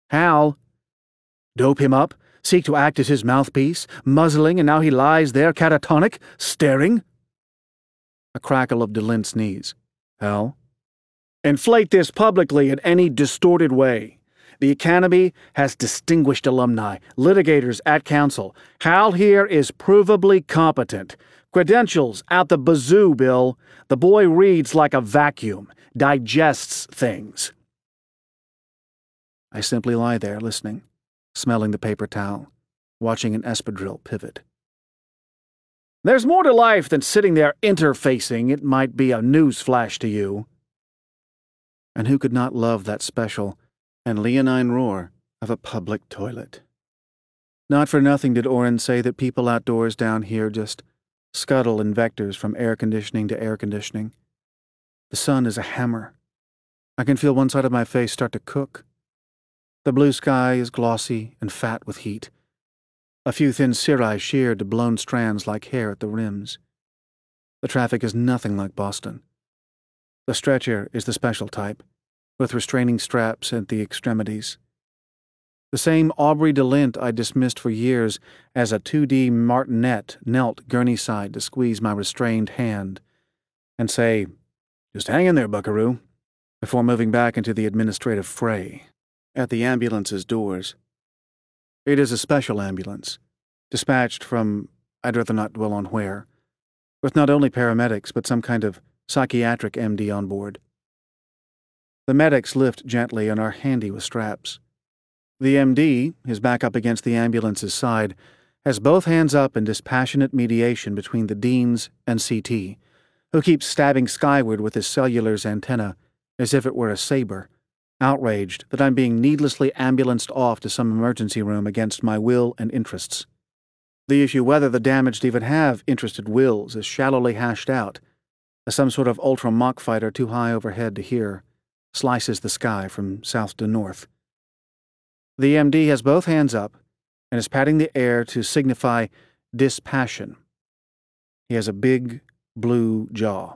Dope him up? Seek to act as his mouthpiece? Muzzling, and now he lies there catatonic, staring? A crackle of DeLint sneeze. Hal? Inflate this publicly in any distorted way. The Academy has distinguished alumni, litigators at counsel. Hal here is provably competent. Credentials out the bazoo, Bill. The boy reads like a vacuum, digests things. I simply lie there listening, smelling the paper towel, watching an espadrille pivot. There's more to life than sitting there interfacing. It might be a news flash to you. And who could not love that special and leonine roar of a public toilet? Not for nothing did Oren say that people outdoors down here just scuttle in vectors from air conditioning to air conditioning. The sun is a hammer. I can feel one side of my face start to cook. The blue sky is glossy and fat with heat. A few thin cirri sheared to blown strands like hair at the rims. The traffic is nothing like Boston. The stretcher is the special type, with restraining straps at the extremities. The same Aubrey DeLint I dismissed for years as a 2D martinet knelt gurney-side to squeeze my restrained hand and say, "Just hang in there, buckaroo," before moving back into the administrative fray at the ambulance's doors. It is a special ambulance, dispatched from I'd rather not dwell on where, with not only paramedics but some kind of psychiatric MD on board. The medics lift gently and are handy with straps. The MD, his back up against the ambulance's side, has both hands up in dispassionate mediation between the deans and CT, who keeps stabbing skyward with his cellular's antenna as if it were a saber, outraged that I'm being needlessly ambulanced off to some emergency room against my will and interests. The issue whether the damaged even have interested wills is shallowly hashed out, as some sort of ultra-mock fighter too high overhead to hear slices the sky from south to north. The MD has both hands up and is patting the air to signify dispassion. He has a big, blue jaw.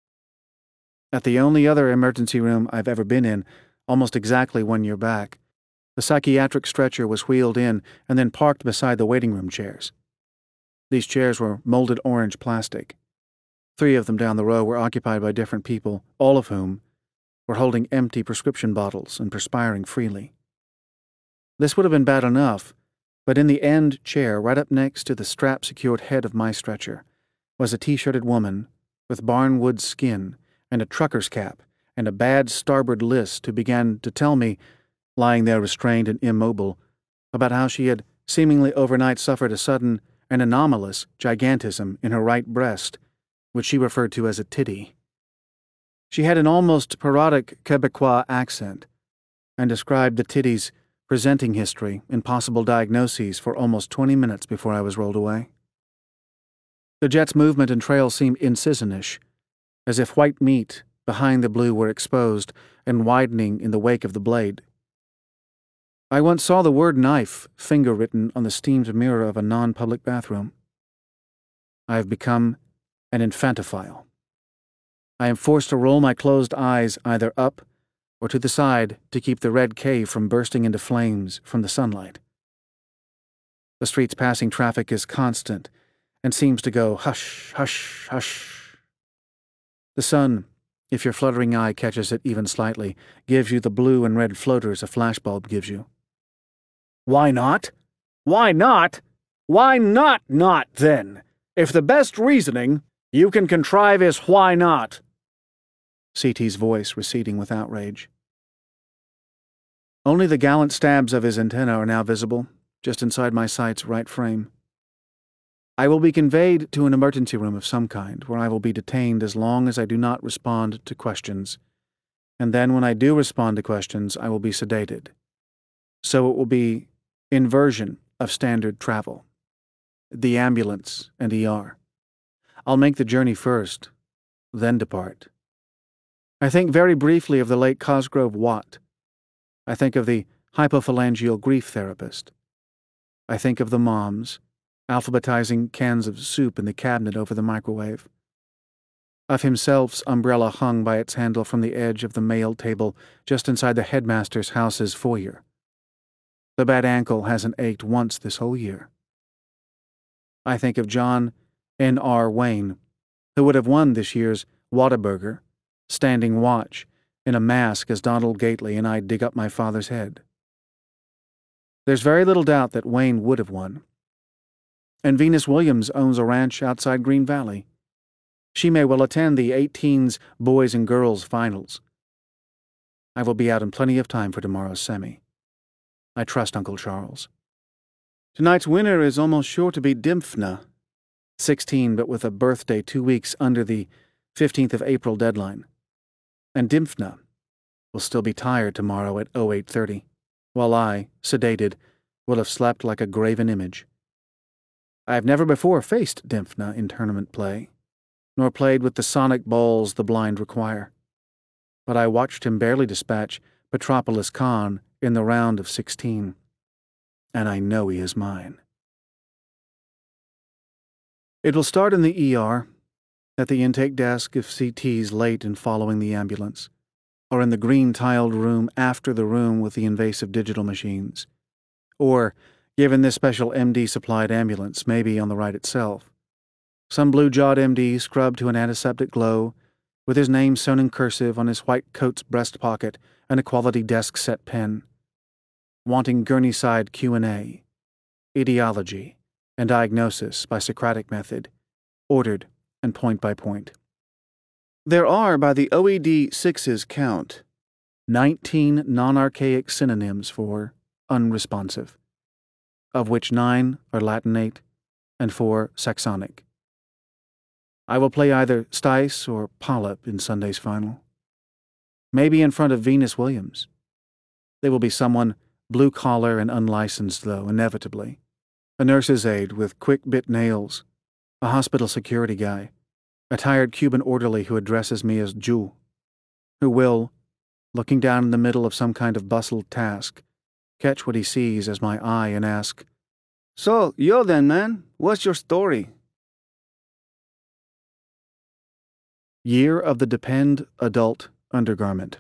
At the only other emergency room I've ever been in, almost exactly 1 year back, the psychiatric stretcher was wheeled in and then parked beside the waiting room chairs. These chairs were molded orange plastic. 3 of them down the row were occupied by different people, all of whom were holding empty prescription bottles and perspiring freely. This would have been bad enough, but in the end chair right up next to the strap-secured head of my stretcher was a t-shirted woman with barnwood skin and a trucker's cap and a bad starboard list who began to tell me, lying there restrained and immobile, about how she had seemingly overnight suffered a sudden and anomalous gigantism in her right breast, which she referred to as a titty. She had an almost parodic Quebecois accent and described the titty's presenting history and possible diagnoses for almost 20 minutes before I was rolled away. The jet's movement and trail seemed incision-ish, as if white meat behind the blue were exposed and widening in the wake of the blade. I once saw the word knife finger-written on the steamed mirror of a non-public bathroom. I have become an infantophile. I am forced to roll my closed eyes either up or to the side to keep the red cave from bursting into flames from the sunlight. The street's passing traffic is constant and seems to go hush, hush, hush. The sun, if your fluttering eye catches it even slightly, gives you the blue and red floaters a flashbulb gives you. Why not? Why not? Why not then? If the best reasoning you can contrive is why not? CT's voice receding with outrage. Only the gallant stabs of his antenna are now visible, just inside my sight's right frame. I will be conveyed to an emergency room of some kind, where I will be detained as long as I do not respond to questions, and then when I do respond to questions, I will be sedated. So it will be inversion of standard travel. The ambulance and ER. I'll make the journey first, then depart. I think very briefly of the late Cosgrove Watt. I think of the hypophalangeal grief therapist. I think of the moms, alphabetizing cans of soup in the cabinet over the microwave. Of himself's umbrella hung by its handle from the edge of the mail table just inside the headmaster's house's foyer. The bad ankle hasn't ached once this whole year. I think of John N.R. Wayne, who would have won this year's Whataburger, standing watch in a mask as Donald Gately and I dig up my father's head. There's very little doubt that Wayne would have won. And Venus Williams owns a ranch outside Green Valley. She may well attend the 18s boys and girls finals. I will be out in plenty of time for tomorrow's semi. I trust Uncle Charles. Tonight's winner is almost sure to be Dimphna, 16 but with a birthday 2 weeks under the 15th of April deadline. And Dimphna will still be tired tomorrow at 08:30, while I, sedated, will have slept like a graven image. I have never before faced Dimphna in tournament play, nor played with the sonic balls the blind require. But I watched him barely dispatch Petropolis Khan in the round of 16, and I know he is mine. It will start in the ER, at the intake desk if CT's late in following the ambulance, or in the green-tiled room after the room with the invasive digital machines, or, given this special MD-supplied ambulance, maybe on the right itself. Some blue-jawed MD scrubbed to an antiseptic glow, with his name sewn in cursive on his white coat's breast pocket and a quality desk-set pen, wanting gurney-side Q&A, etiology, and diagnosis by Socratic method, ordered and point by point. There are, by the OED-6's count, 19 non-archaic synonyms for unresponsive, of which 9 are Latinate and 4 Saxonic. I will play either Stice or Polyp in Sunday's final. Maybe in front of Venus Williams. They will be someone blue-collar and unlicensed, though, inevitably. A nurse's aide with quick-bit nails, a hospital security guy, a tired Cuban orderly who addresses me as Ju, who will, looking down in the middle of some kind of bustled task, catch what he sees as my eye and ask, "So, yo then, man, what's your story?" Year of the Depend Adult Undergarment.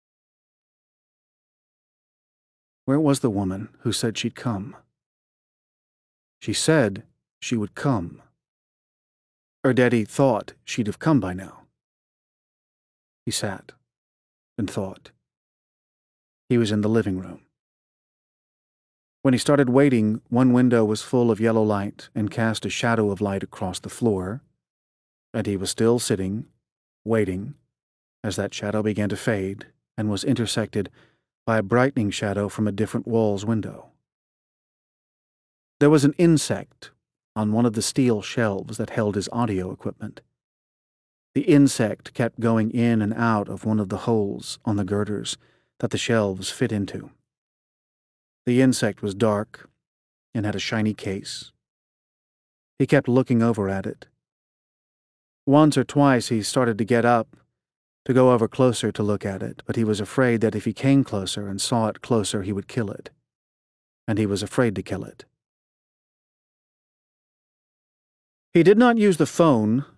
Where was the woman who said she'd come? She said she would come. Erdedi thought she'd have come by now. He sat and thought. He was in the living room. When he started waiting, one window was full of yellow light and cast a shadow of light across the floor, and he was still sitting, waiting, as that shadow began to fade and was intersected by a brightening shadow from a different wall's window. There was an insect on one of the steel shelves that held his audio equipment. The insect kept going in and out of one of the holes on the girders that the shelves fit into. The insect was dark and had a shiny case. He kept looking over at it. Once or twice he started to get up, to go over closer to look at it, but he was afraid that if he came closer and saw it closer he would kill it. And he was afraid to kill it. He did not use the phone,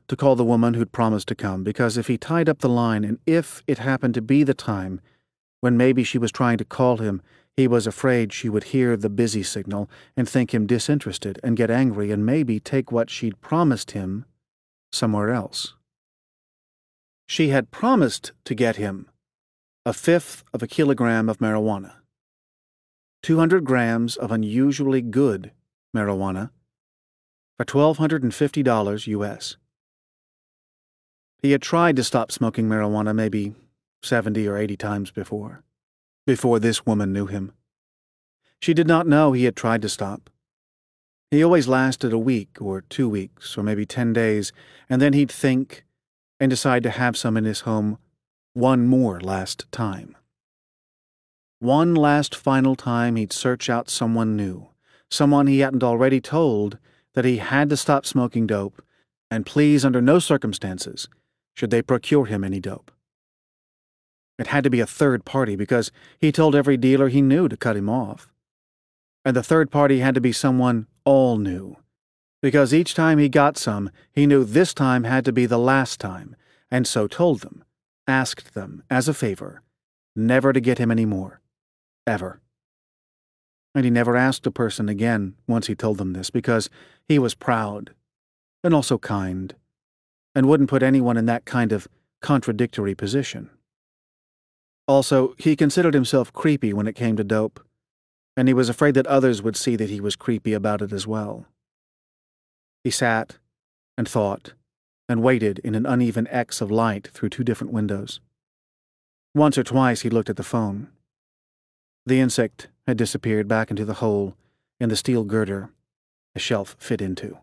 to call the woman who'd promised to come, because if he tied up the line and if it happened to be the time when maybe she was trying to call him, he was afraid she would hear the busy signal and think him disinterested and get angry and maybe take what she'd promised him somewhere else. She had promised to get him 1/5 of a kilogram of marijuana, 200 grams of unusually good marijuana, for $1,250 US. He had tried to stop smoking marijuana maybe 70 or 80 times before this woman knew him. She did not know he had tried to stop. He always lasted a week or 2 weeks or maybe 10 days, and then he'd think and decide to have some in his home one more last time. One last final time he'd search out someone new, someone he hadn't already told that he had to stop smoking dope, and please under no circumstances should they procure him any dope. It had to be a third party because he told every dealer he knew to cut him off. And the third party had to be someone all new, because each time he got some, he knew this time had to be the last time, and so told them, asked them, as a favor, never to get him any more. Ever. And he never asked a person again once he told them this, because he was proud, and also kind, and wouldn't put anyone in that kind of contradictory position. Also, he considered himself creepy when it came to dope, and he was afraid that others would see that he was creepy about it as well. He sat and thought and waited in an uneven X of light through 2 different windows. Once or twice he looked at the phone. The insect had disappeared back into the hole in the steel girder a shelf fit into.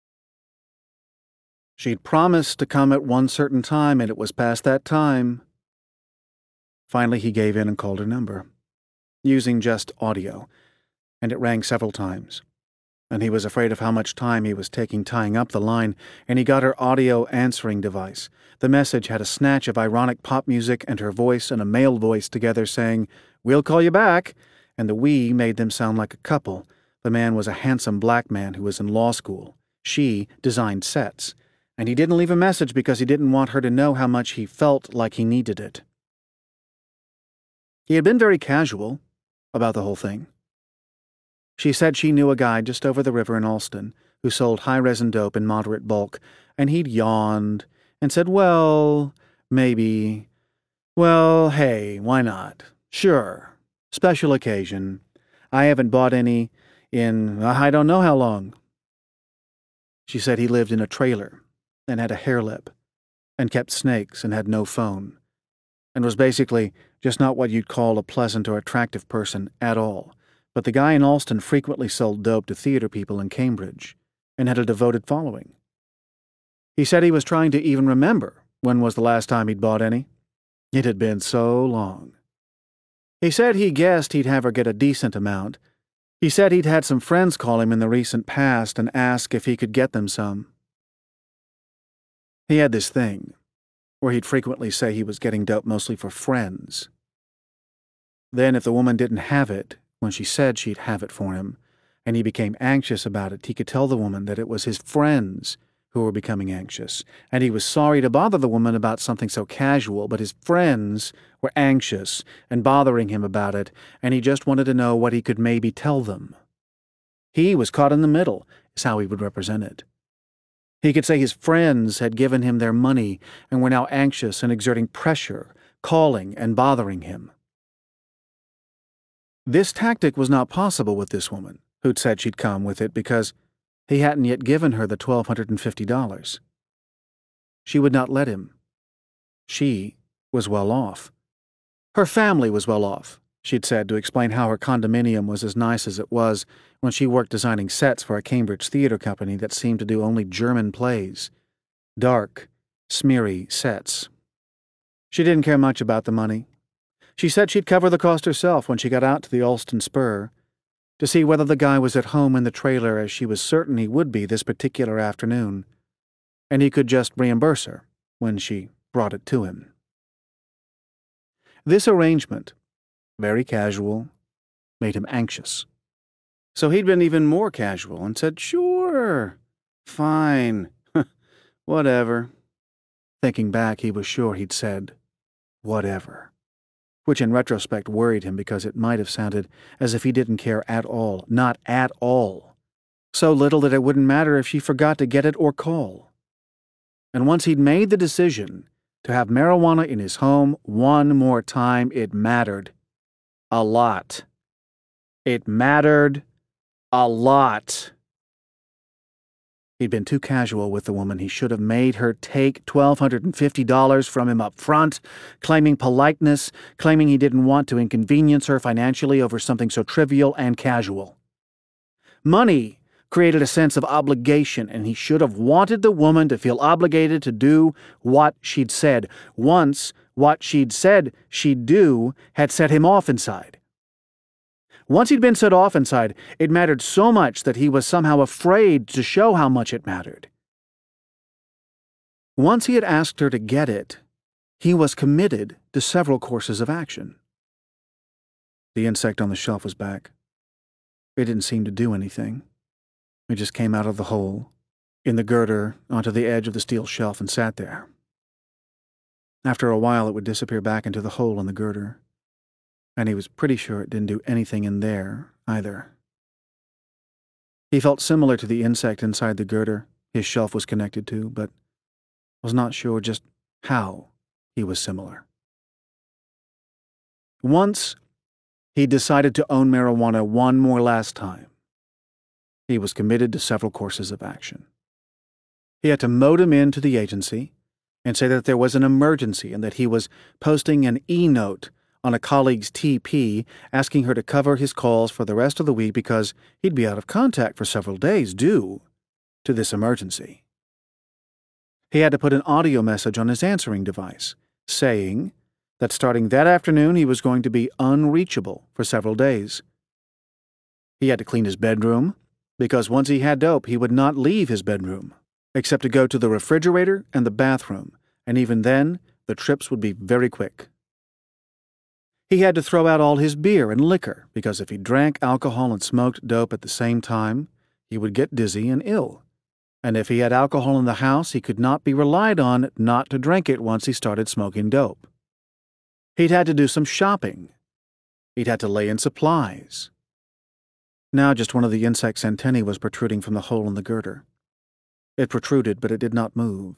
She'd promised to come at one certain time, and it was past that time. Finally, he gave in and called her number, using just audio, and it rang several times. And he was afraid of how much time he was taking tying up the line, and he got her audio answering device. The message had a snatch of ironic pop music and her voice and a male voice together saying, "We'll call you back," and the "we" made them sound like a couple. The man was a handsome black man who was in law school. She designed sets, and he didn't leave a message because he didn't want her to know how much he felt like he needed it. He had been very casual about the whole thing. She said she knew a guy just over the river in Alston who sold high-resin dope in moderate bulk, and he'd yawned and said, "Well, maybe. Well, hey, why not? Sure. Special occasion. I haven't bought any in I don't know how long." She said he lived in a trailer and had a hair lip and kept snakes and had no phone and was basically just not what you'd call a pleasant or attractive person at all. But the guy in Alston frequently sold dope to theater people in Cambridge and had a devoted following. He said he was trying to even remember when was the last time he'd bought any. It had been so long. He said he guessed he'd have her get a decent amount. He said he'd had some friends call him in the recent past and ask if he could get them some. He had this thing where he'd frequently say he was getting dope mostly for friends. Then if the woman didn't have it when she said she'd have it for him, and he became anxious about it, he could tell the woman that it was his friends who were becoming anxious, and he was sorry to bother the woman about something so casual, but his friends were anxious and bothering him about it, and he just wanted to know what he could maybe tell them. He was caught in the middle, is how he would represent it. He could say his friends had given him their money and were now anxious and exerting pressure, calling and bothering him. This tactic was not possible with this woman, who'd said she'd come with it because he hadn't yet given her the $1,250. She would not let him. She was well off. Her family was well off, she'd said to explain how her condominium was as nice as it was when she worked designing sets for a Cambridge theater company that seemed to do only German plays. Dark, smeary sets. She didn't care much about the money. She said she'd cover the cost herself when she got out to the Alston Spur to see whether the guy was at home in the trailer, as she was certain he would be this particular afternoon, and he could just reimburse her when she brought it to him. This arrangement, very casual, made him anxious. So he'd been even more casual and said, "Sure, fine, Whatever. Thinking back, he was sure he'd said, whatever. Which in retrospect worried him because it might have sounded as if he didn't care at all. Not at all. So little that it wouldn't matter if she forgot to get it or call. And once he'd made the decision to have marijuana in his home one more time, it mattered. A lot. It mattered a lot. He'd been too casual with the woman. He should have made her take $1,250 from him up front, claiming politeness, claiming he didn't want to inconvenience her financially over something so trivial and casual. Money created a sense of obligation, and he should have wanted the woman to feel obligated to do what she'd said. Once, what she'd said she'd do had set him off inside. Once he'd been set off inside, it mattered so much that he was somehow afraid to show how much it mattered. Once he had asked her to get it, he was committed to several courses of action. The insect on the shelf was back. It didn't seem to do anything. It just came out of the hole, in the girder, onto the edge of the steel shelf and sat there. After a while, it would disappear back into the hole in the girder. And he was pretty sure it didn't do anything in there, either. He felt similar to the insect inside the girder his shelf was connected to, but was not sure just how he was similar. Once, he decided to own marijuana one more last time. He was committed to several courses of action. He had to modem in to the agency and say that there was an emergency and that he was posting an e-note on a colleague's TP, asking her to cover his calls for the rest of the week because he'd be out of contact for several days due to this emergency. He had to put an audio message on his answering device, saying that starting that afternoon he was going to be unreachable for several days. He had to clean his bedroom, because once he had dope, he would not leave his bedroom, except to go to the refrigerator and the bathroom, and even then, the trips would be very quick. He had to throw out all his beer and liquor, because if he drank alcohol and smoked dope at the same time, he would get dizzy and ill. And if he had alcohol in the house, he could not be relied on not to drink it once he started smoking dope. He'd had to do some shopping. He'd had to lay in supplies. Now just one of the insect's antennae was protruding from the hole in the girder. It protruded, but it did not move.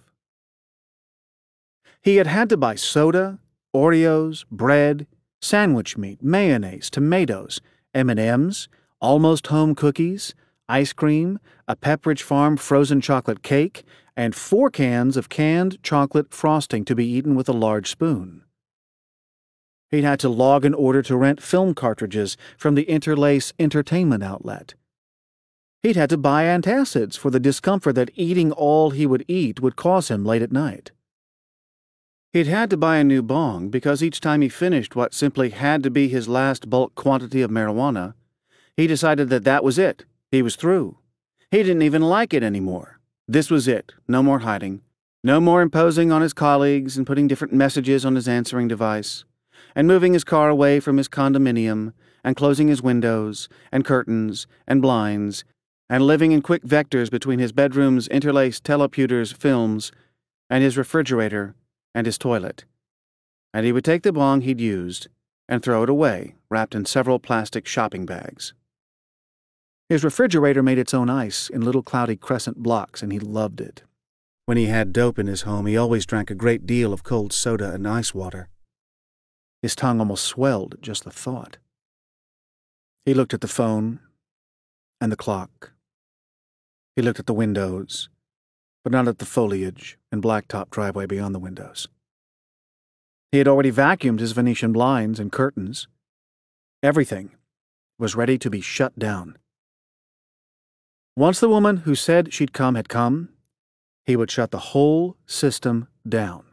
He had had to buy soda, Oreos, bread, sandwich meat, mayonnaise, tomatoes, M&Ms, almost home cookies, ice cream, a Pepperidge Farm frozen chocolate cake, and 4 cans of canned chocolate frosting to be eaten with a large spoon. He'd had to log an order to rent film cartridges from the Interlace entertainment outlet. He'd had to buy antacids for the discomfort that eating all he would eat would cause him late at night. He'd had to buy a new bong because each time he finished what simply had to be his last bulk quantity of marijuana, he decided that that was it. He was through. He didn't even like it anymore. This was it. No more hiding. No more imposing on his colleagues and putting different messages on his answering device, and moving his car away from his condominium, and closing his windows, and curtains, and blinds, and living in quick vectors between his bedroom's interlaced teleputers, films, and his refrigerator, and his toilet. And he would take the bong he'd used and throw it away, wrapped in several plastic shopping bags. His refrigerator made its own ice in little cloudy crescent blocks, and he loved it. When he had dope in his home, he always drank a great deal of cold soda and ice water. His tongue almost swelled at just the thought. He looked at the phone and the clock. He looked at the windows, but not at the foliage and blacktop driveway beyond the windows. He had already vacuumed his Venetian blinds and curtains. Everything was ready to be shut down. Once the woman who said she'd come had come, he would shut the whole system down.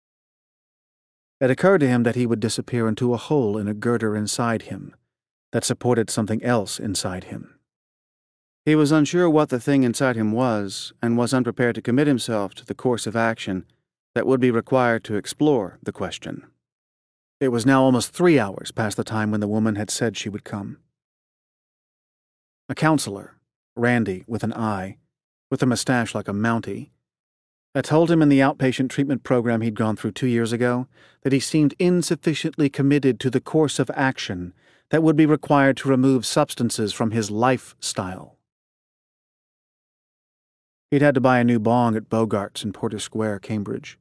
It occurred to him that he would disappear into a hole in a girder inside him that supported something else inside him. He was unsure what the thing inside him was, and was unprepared to commit himself to the course of action that would be required to explore the question. It was now almost 3 hours past the time when the woman had said she would come. A counselor, Randy with an eye, with a mustache like a Mountie, I told him in the outpatient treatment program he'd gone through 2 years ago that he seemed insufficiently committed to the course of action that would be required to remove substances from his lifestyle. He'd had to buy a new bong at Bogart's in Porter Square, Cambridge.